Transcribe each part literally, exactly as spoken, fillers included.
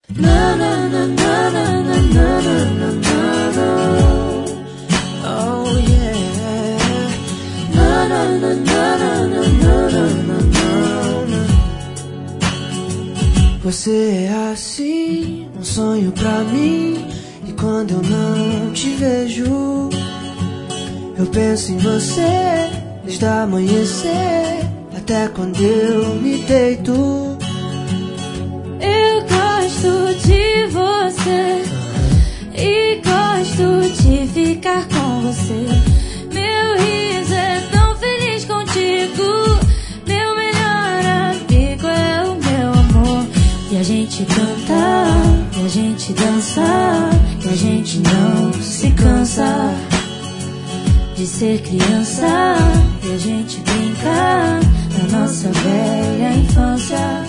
Na, na, na, na, na, na, na, na, na, na. Oh yeah. Na, na, na, na, na, na, na, na, na. Você é assim, um sonho pra mim. E quando eu não te vejo, eu penso em você desde amanhecer até quando eu me deito. Eu gosto de você e gosto de ficar com você. Meu riso é tão feliz contigo. Meu melhor amigo é o meu amor. E a gente canta, e a gente dança, e a gente não se cansa de ser criança. E a gente brinca na nossa velha infância.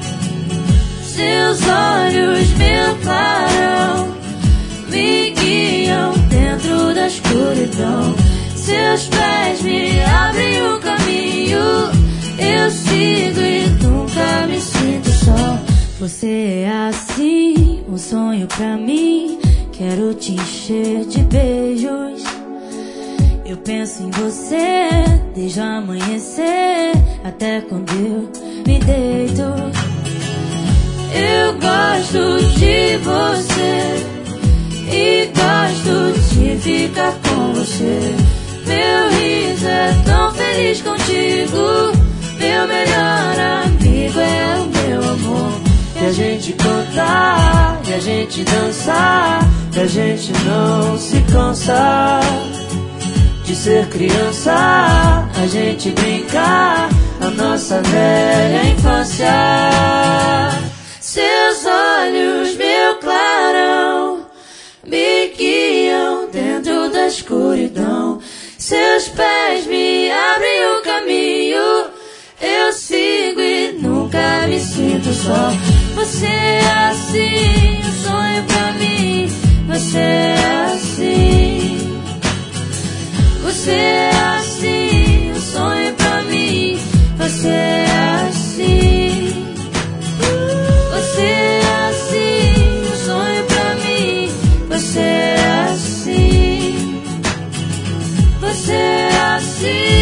Seus olhos me claram, me guiam dentro da escuridão. Seus pés me abrem o caminho. Eu sigo e nunca me sinto só. Você é assim, um sonho pra mim. Quero te encher de beijos. Eu penso em você desde o amanhecer até quando eu me deito. Eu gosto de você e gosto de ficar com você. Meu riso é tão feliz contigo. Meu melhor amigo é o meu amor. E a gente canta, e a gente dança, e a gente não se cansa de ser criança. A gente brinca a nossa velha infância. Seus olhos me claram, me guiam dentro da escuridão. Seus pés me abrem o caminho. Eu sigo e nunca me sinto só. Você é assim, um sonho pra mim. Você é assim. Você é assim, um sonho pra mim. Você é assim. Você é assim, um sonho pra mim. Você é assim. Você é assim.